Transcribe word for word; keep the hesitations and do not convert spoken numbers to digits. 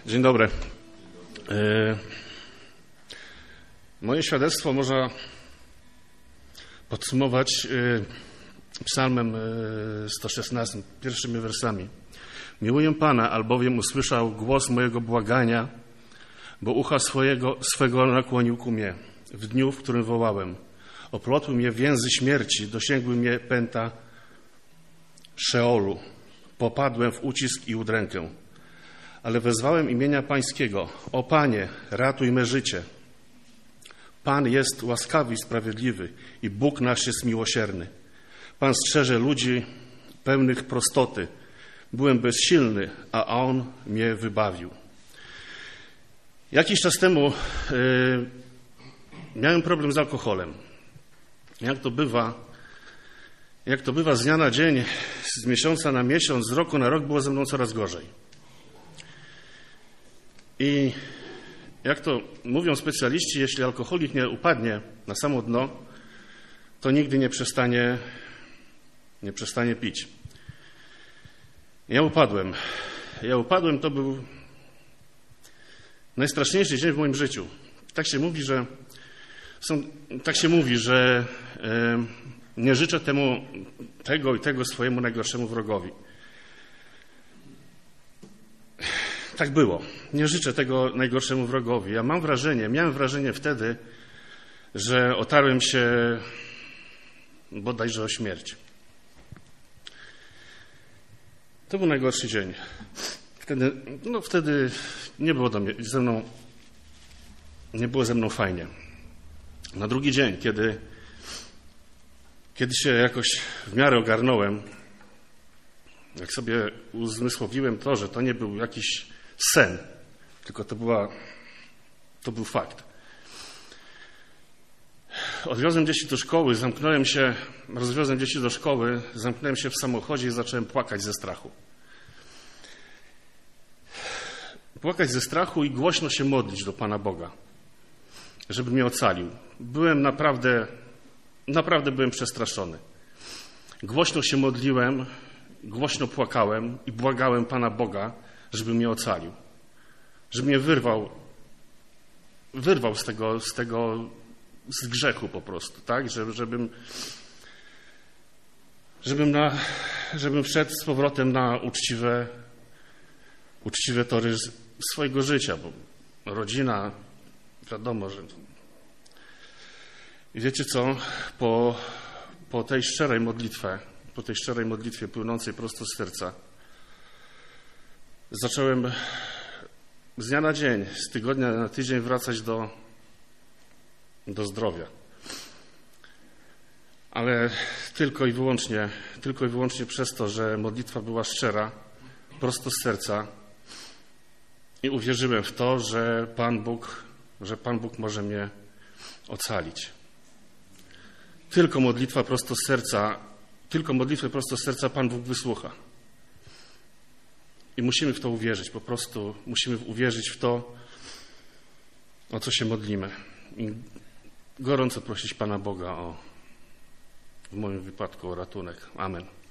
Dzień dobry. Moje świadectwo można podsumować psalmem sto szesnastym, pierwszymi wersami. Miłuję Pana, albowiem usłyszał głos mojego błagania, bo ucha swojego, swego nakłonił ku mnie w dniu, w którym wołałem. Oplotły mnie więzy śmierci, dosięgły mnie pęta Szeolu. Popadłem w ucisk i udrękę. Ale wezwałem imienia Pańskiego. O Panie, ratuj me życie. Pan jest łaskawy i sprawiedliwy i Bóg nasz jest miłosierny. Pan strzeże ludzi pełnych prostoty. Byłem bezsilny, a On mnie wybawił. Jakiś czas temu yy, miałem problem z alkoholem. Jak to bywa, jak to bywa z dnia na dzień, z miesiąca na miesiąc, z roku na rok było ze mną coraz gorzej. I jak to mówią specjaliści, jeśli alkoholik nie upadnie na samo dno, to nigdy nie przestanie, nie przestanie pić. Ja upadłem. Ja upadłem, to był najstraszniejszy dzień w moim życiu. Tak się mówi, że są, tak się mówi, że e, nie życzę temu tego i tego swojemu najgorszemu wrogowi. Tak było. Nie życzę tego najgorszemu wrogowi. Ja mam wrażenie, miałem wrażenie wtedy, że otarłem się bodajże o śmierć. To był najgorszy dzień. Wtedy, no wtedy nie było do mnie, ze mną, nie było ze mną fajnie. Na drugi dzień, kiedy, kiedy się jakoś w miarę ogarnąłem, jak sobie uzmysłowiłem to, że to nie był jakiś sen, tylko to była, to był fakt. Odwiozłem dzieci do szkoły, zamknąłem się, rozwiozłem dzieci do szkoły, zamknąłem się w samochodzie i zacząłem płakać ze strachu. Płakać ze strachu i głośno się modlić do Pana Boga, żeby mnie ocalił. Byłem naprawdę, naprawdę byłem przestraszony. Głośno się modliłem, głośno płakałem i błagałem Pana Boga, żeby mnie ocalił. Żeby mnie wyrwał, wyrwał z tego, z tego, z grzechu po prostu, tak? Żeby, żebym, żebym, na, żebym wszedł z powrotem na uczciwe, uczciwe tory swojego życia, bo rodzina, wiadomo, że... I wiecie co? Po, po tej szczerej modlitwie, po tej szczerej modlitwie płynącej prosto z serca, zacząłem z dnia na dzień, z tygodnia na tydzień wracać do, do zdrowia. Ale tylko i wyłącznie, tylko i wyłącznie przez to, że modlitwa była szczera, prosto z serca i uwierzyłem w to, że Pan Bóg, że Pan Bóg może mnie ocalić. Tylko modlitwa prosto z serca, tylko modlitwę prosto z serca Pan Bóg wysłucha. I musimy w to uwierzyć, po prostu musimy uwierzyć w to, o co się modlimy. I gorąco prosić Pana Boga o, w moim wypadku, o ratunek. Amen.